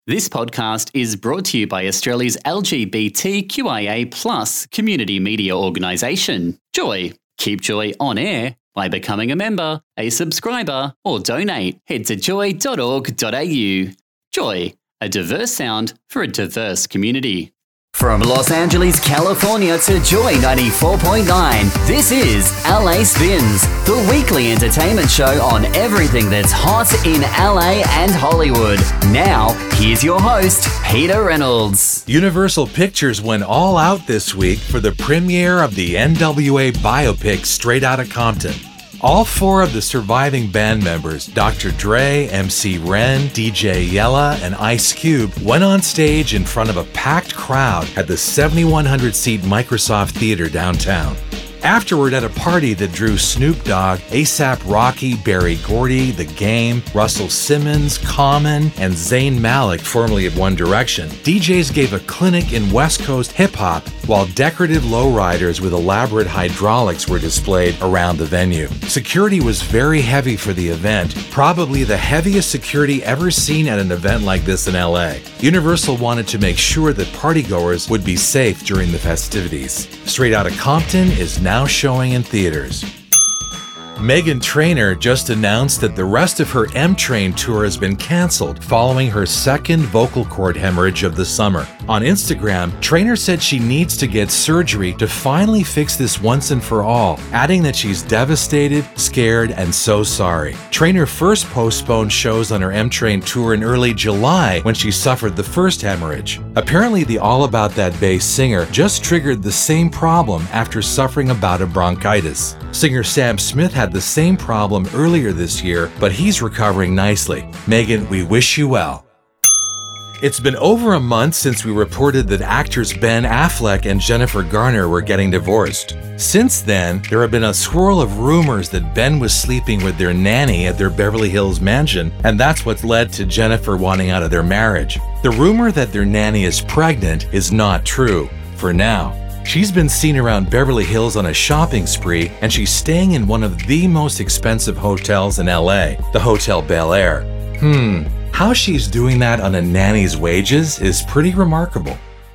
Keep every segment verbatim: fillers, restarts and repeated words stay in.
This podcast is brought to you by Australia's L G B T Q I A plus community media organisation, Joy. Keep Joy on air by becoming a member, a subscriber, or donate. Head to joy dot org dot a u. Joy, a diverse sound for a diverse community. From Los Angeles, California to Joy ninety-four point nine, this is L A Spins, the weekly entertainment show on everything that's hot in L A and Hollywood. Now, here's your host, Peter Reynolds. Universal Pictures went all out this week for the premiere of the N W A biopic Straight Outta Compton. All four of the surviving band members, Doctor Dre, M C Ren, D J Yella, and Ice Cube, went on stage in front of a packed crowd at the seventy-one hundred seat Microsoft Theater downtown. Afterward, at a party that drew Snoop Dogg, A$AP Rocky, Berry Gordy, The Game, Russell Simmons, Common, and Zayn Malik, formerly of One Direction, D Js gave a clinic in West Coast hip-hop while decorative lowriders with elaborate hydraulics were displayed around the venue. Security was very heavy for the event, probably the heaviest security ever seen at an event like this in L A. Universal wanted to make sure that partygoers would be safe during the festivities. Straight Outta Compton is now now showing in theaters. Meghan Trainor just announced that the rest of her M-Train tour has been canceled following her second vocal cord hemorrhage of the summer. On Instagram, Trainor said she needs to get surgery to finally fix this once and for all, adding that she's devastated, scared, and so sorry. Trainor first postponed shows on her M-Train tour in early July when she suffered the first hemorrhage. Apparently, the All About That Bass singer just triggered the same problem after suffering a bout of bronchitis. Singer Sam Smith had the same problem earlier this year, but he's recovering nicely. Meghan, we wish you well. It's been over a month since we reported that actors Ben Affleck and Jennifer Garner were getting divorced. Since then, there have been a swirl of rumors that Ben was sleeping with their nanny at their Beverly Hills mansion, and that's what's led to Jennifer wanting out of their marriage. The rumor that their nanny is pregnant is not true, for now. She's been seen around Beverly Hills on a shopping spree, and she's staying in one of the most expensive hotels in L A, the Hotel Bel Air. Hmm, how she's doing that on a nanny's wages is pretty remarkable.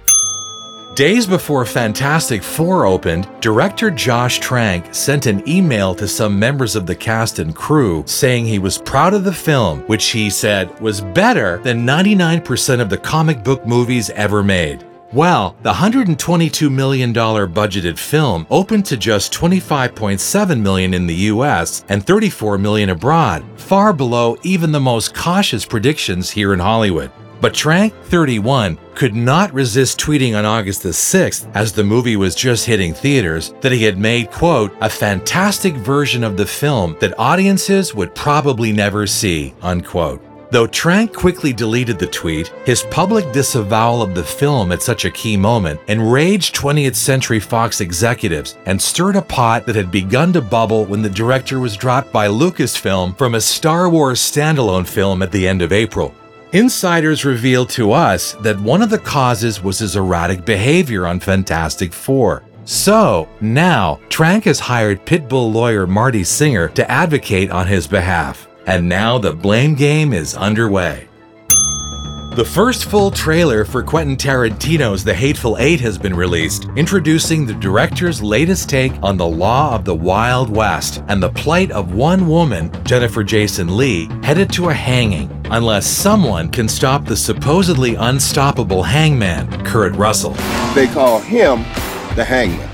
Days before Fantastic Four opened, director Josh Trank sent an email to some members of the cast and crew saying he was proud of the film, which he said was better than ninety-nine percent of the comic book movies ever made. Well, the one hundred twenty-two million dollars budgeted film opened to just twenty-five point seven million dollars in the U S and thirty-four million dollars abroad, far below even the most cautious predictions here in Hollywood. But Trank, thirty-one, could not resist tweeting on August the sixth, as the movie was just hitting theaters, that he had made, quote, a fantastic version of the film that audiences would probably never see, unquote. Though Trank quickly deleted the tweet, his public disavowal of the film at such a key moment enraged twentieth Century Fox executives and stirred a pot that had begun to bubble when the director was dropped by Lucasfilm from a Star Wars standalone film at the end of April. Insiders revealed to us that one of the causes was his erratic behavior on Fantastic Four. So, now, Trank has hired Pitbull lawyer Marty Singer to advocate on his behalf. And now the blame game is underway. The first full trailer for Quentin Tarantino's The Hateful Eight has been released, introducing the director's latest take on the law of the Wild West and the plight of one woman, Jennifer Jason Leigh, headed to a hanging, unless someone can stop the supposedly unstoppable hangman, Kurt Russell. They call him the hangman.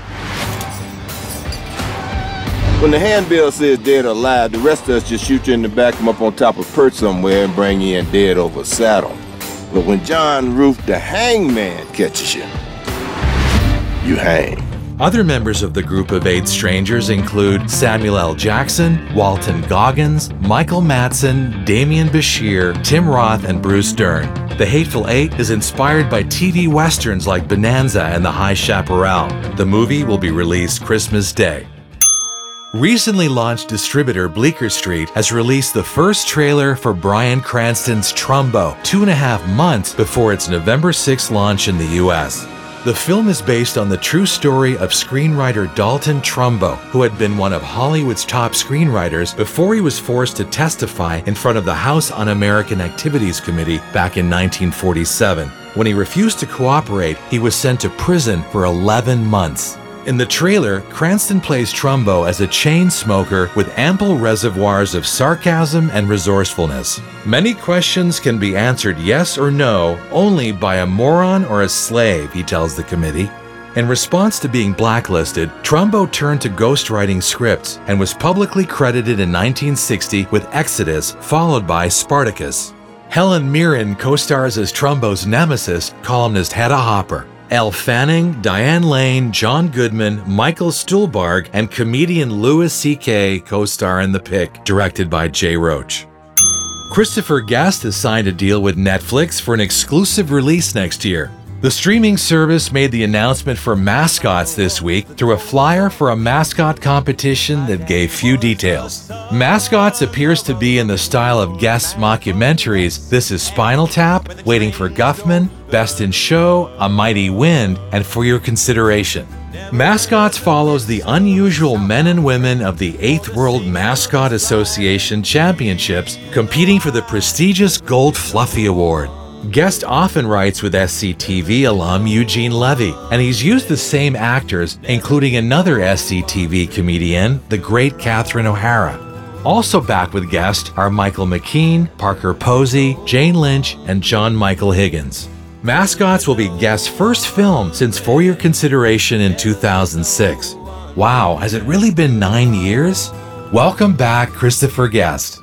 When the handbill says dead or alive, the rest of us just shoot you in the back, come up on top of a perch somewhere and bring you in dead over a saddle. But when John Roof, the hangman, catches you, you hang. Other members of the group of eight strangers include Samuel L. Jackson, Walton Goggins, Michael Madsen, Damian Bashir, Tim Roth, and Bruce Dern. The Hateful Eight is inspired by T V westerns like Bonanza and The High Chaparral. The movie will be released Christmas Day. Recently launched distributor Bleecker Street has released the first trailer for Bryan Cranston's Trumbo two and a half months before its November sixth launch in the U S. The film is based on the true story of screenwriter Dalton Trumbo, who had been one of Hollywood's top screenwriters before he was forced to testify in front of the House Un-American Activities Committee back in nineteen forty-seven. When he refused to cooperate, he was sent to prison for eleven months. In the trailer, Cranston plays Trumbo as a chain smoker with ample reservoirs of sarcasm and resourcefulness. Many questions can be answered yes or no only by a moron or a slave, he tells the committee. In response to being blacklisted, Trumbo turned to ghostwriting scripts and was publicly credited in nineteen sixty with Exodus, followed by Spartacus. Helen Mirren co-stars as Trumbo's nemesis, columnist Hedda Hopper. Elle Fanning, Diane Lane, John Goodman, Michael Stuhlbarg, and comedian Louis C K co-star in The Pick, directed by Jay Roach. Christopher Guest has signed a deal with Netflix for an exclusive release next year. The streaming service made the announcement for Mascots this week through a flyer for a mascot competition that gave few details. Mascots appears to be in the style of Guest's mockumentaries This Is Spinal Tap, Waiting for Guffman, Best in Show, A Mighty Wind, and For Your Consideration. Mascots follows the unusual men and women of the eighth World Mascot Association Championships competing for the prestigious Gold Fluffy Award. Guest often writes with S C T V alum Eugene Levy, and he's used the same actors, including another S C T V comedian, the great Catherine O'Hara. Also back with Guest are Michael McKean, Parker Posey, Jane Lynch, and John Michael Higgins. Mascots will be Guest's first film since For Your Consideration in two thousand six. Wow, has it really been nine years? Welcome back, Christopher Guest.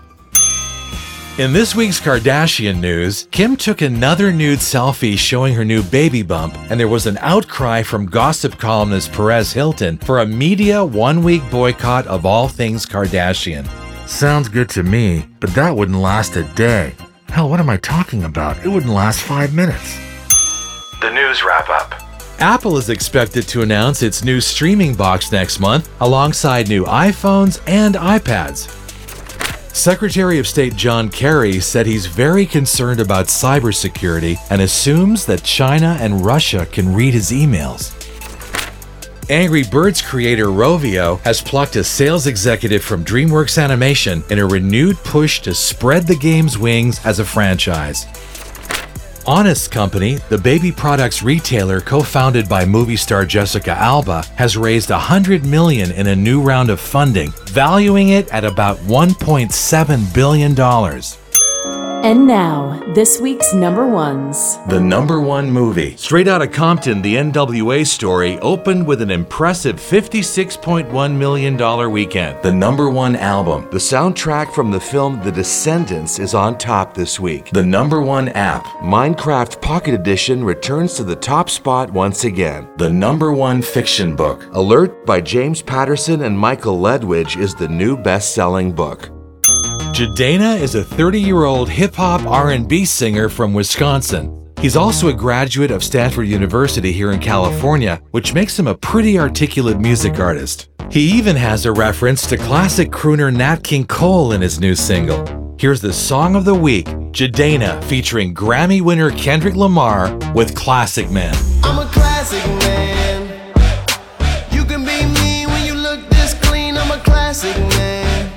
In this week's Kardashian news, Kim took another nude selfie showing her new baby bump, and there was an outcry from gossip columnist Perez Hilton for a media one-week boycott of all things Kardashian. Sounds good to me, but that wouldn't last a day. Hell, what am I talking about? It wouldn't last five minutes. The news wrap-up. Apple is expected to announce its new streaming box next month, alongside new iPhones and iPads. Secretary of State John Kerry said he's very concerned about cybersecurity and assumes that China and Russia can read his emails. Angry Birds creator Rovio has plucked a sales executive from DreamWorks Animation in a renewed push to spread the game's wings as a franchise. Honest Company, the baby products retailer co-founded by movie star Jessica Alba, has raised one hundred million dollars in a new round of funding, valuing it at about one point seven billion dollars. And now, this week's number ones. The number one movie. Straight Outta Compton, the N W A story, opened with an impressive fifty-six point one million dollars weekend. The number one album. The soundtrack from the film The Descendants is on top this week. The number one app. Minecraft Pocket Edition returns to the top spot once again. The number one fiction book. Alert by James Patterson and Michael Ledwidge is the new best-selling book. Jadena is a thirty-year-old hip-hop R and B singer from Wisconsin. He's also a graduate of Stanford University here in California, which makes him a pretty articulate music artist. He even has a reference to classic crooner Nat King Cole in his new single. Here's the song of the week, Jadena, featuring Grammy winner Kendrick Lamar with Classic Man. I'm a classic man. You can be me when you look this clean. I'm a classic man.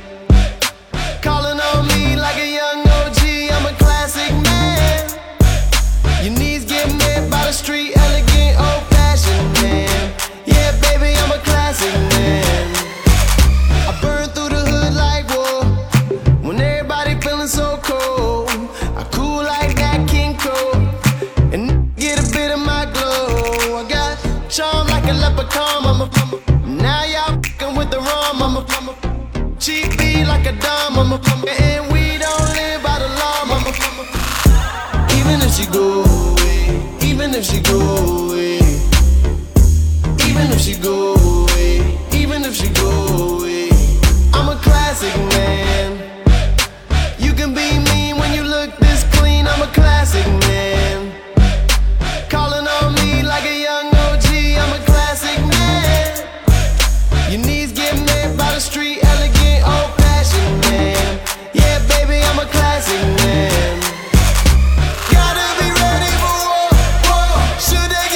Calling on me like a young O G. I'm a classic man. Your knees get met by the street, elegant, old-fashioned man. Yeah, baby, I'm a classic man. I burn through the hood like war. When everybody feeling so cold, I cool like that King Cole and get a bit of my glow. I got charm like a leprechaun. I'm a now y'all fucking with the rum. I'm a cheap beat like a dime. I'm a and we don't live by the law. I'm a even if she go away, even if she go away, even if she go away, even if she go away, I'm a classic man. You can be mean when you look this clean. I'm a classic man. Calling on me like a young O G. I'm a classic man. Your knees get met by the street, elegant, old-fashioned man. Yeah, baby, I'm a classic man. Gotta be ready for war, war. Should they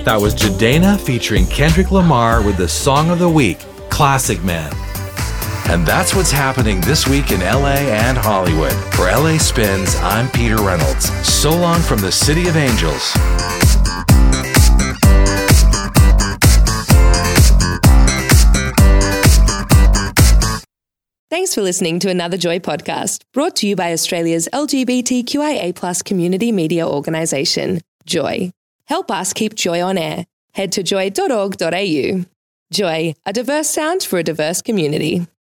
That was Jadena featuring Kendrick Lamar with the Song of the Week, Classic Man. And that's what's happening this week in L A and Hollywood. For L A Spins, I'm Peter Reynolds. So long from the City of Angels. Thanks for listening to another Joy podcast, brought to you by Australia's L G B T Q I A plus community media organisation, Joy. Help us keep Joy on air. Head to joy dot org dot a u. Joy, a diverse sound for a diverse community.